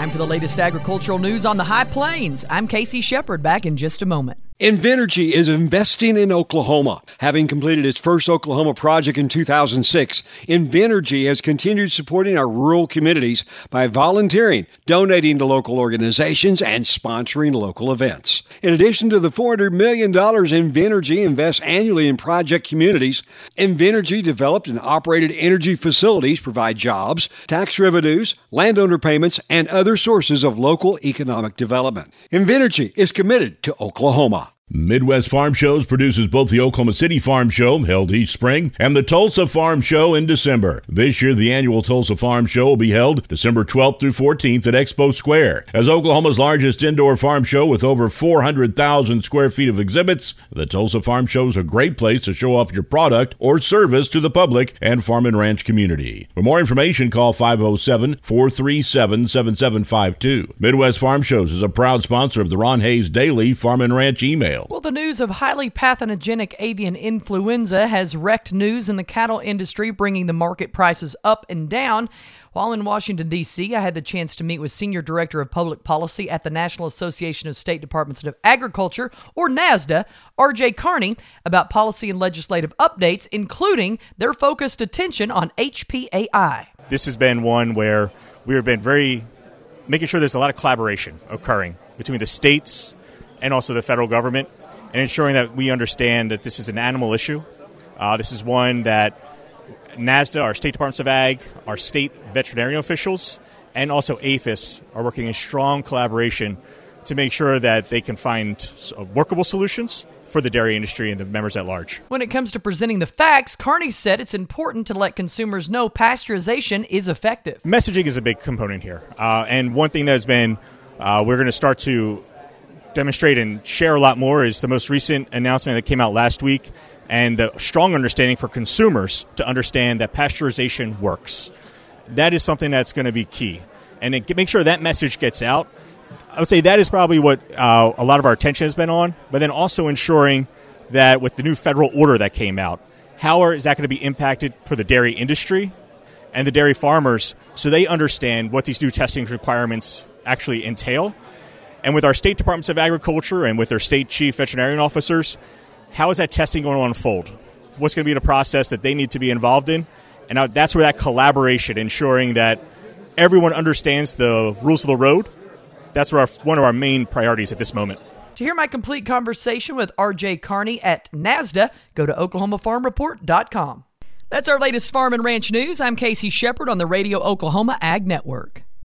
Time for the latest agricultural news on the High Plains. I'm Casey Shepard, back in just a moment. Invenergy is investing in Oklahoma. Having completed its first Oklahoma project in 2006, Invenergy has continued supporting our rural communities by volunteering, donating to local organizations, and sponsoring local events. In addition to the $400 million Invenergy invests annually in project communities, Invenergy developed and operated energy facilities provide jobs, tax revenues, landowner payments, and other sources of local economic development. Invenergy is committed to Oklahoma. Midwest Farm Shows produces both the Oklahoma City Farm Show, held each spring, and the Tulsa Farm Show in December. This year, the annual Tulsa Farm Show will be held December 12th through 14th at Expo Square. As Oklahoma's largest indoor farm show with over 400,000 square feet of exhibits, the Tulsa Farm Show is a great place to show off your product or service to the public and farm and ranch community. For more information, call 507-437-7752. Midwest Farm Shows is a proud sponsor of the Ron Hayes Daily Farm and Ranch email. Well, the news of highly pathogenic avian influenza has wrecked news in the cattle industry, bringing the market prices up and down. While in Washington, D.C., I had the chance to meet with Senior Director of Public Policy at the National Association of State Departments of Agriculture, or NASDA, R.J. Carney, about policy and legislative updates, including their focused attention on HPAI. This has been one where we have been making sure there's a lot of collaboration occurring between the states and also the federal government, and ensuring that we understand that this is an animal issue. This is one that NASDA, our state departments of ag, our state veterinarian officials, and also APHIS are working in strong collaboration to make sure that they can find workable solutions for the dairy industry and the members at large. When it comes to presenting the facts, Carney said it's important to let consumers know pasteurization is effective. Messaging is a big component here. And one thing that has been, we're going to start to demonstrate and share a lot more is the most recent announcement that came out last week, and the strong understanding for consumers to understand that pasteurization works. That is something that's going to be key. And make sure that message gets out. I would say that is probably what a lot of our attention has been on, but then also ensuring that with the new federal order that came out, how is that going to be impacted for the dairy industry and the dairy farmers so they understand what these new testing requirements actually entail. And with our state departments of agriculture and with their state chief veterinarian officers, how is that testing going to unfold? What's going to be the process that they need to be involved in? And that's where that collaboration, ensuring that everyone understands the rules of the road, that's one of our main priorities at this moment. To hear my complete conversation with R.J. Carney at NASDA, go to oklahomafarmreport.com. That's our latest farm and ranch news. I'm Casey Shepard on the Radio Oklahoma Ag Network.